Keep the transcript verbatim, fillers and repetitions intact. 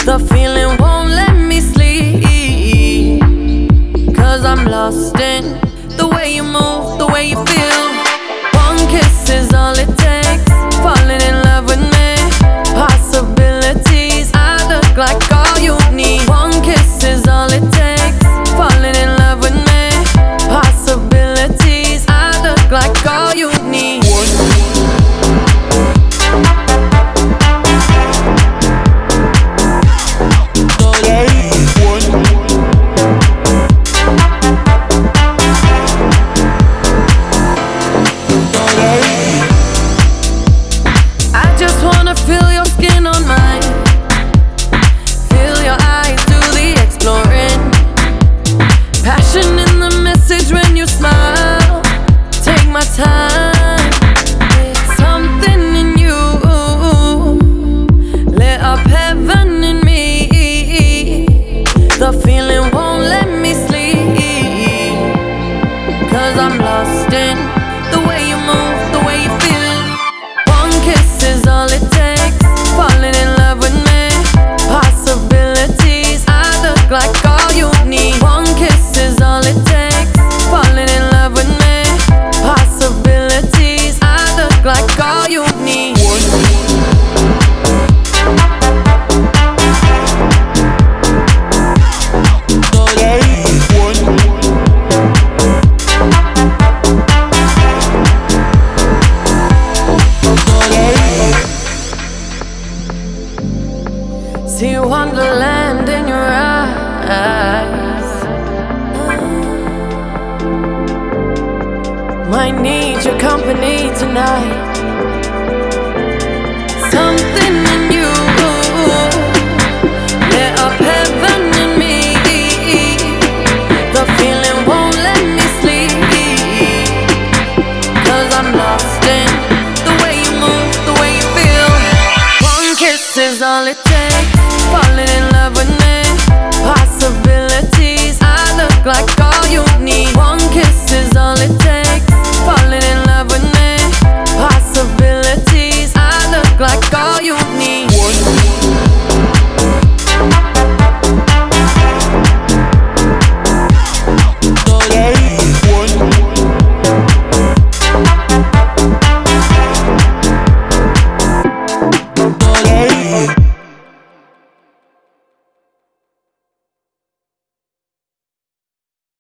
The feeling won't let me sleep, 'cause I'm lost in the way you move, the way you feel. One kiss is all it takes, falling in love with me. Possibilities, I look like all you need. One kiss is all it takes, falling in love with me. Possibilities, I look like all you need. Feel your skin on mine, feel your eyes do the exploring. Passion in the message when you smile. Take my time, something in you lit up heaven in me. The feeling won't let me sleep, 'cause I'm lost in the way you move, the way you feel. One kiss is all it takes, falling in love with me. Possibilities, I look like all you need. One kiss is all it takes, falling in love with me. Possibilities, I look like all you need. See wonderland in your eyes. Might need your company tonight. Something in you lit up heaven in me. The feeling won't let me sleep, 'cause I'm lost in the way you move, the way you feel. One kiss is all it takes, falling in love with me. Possibilities, I look like all you need. One kiss is all it takes.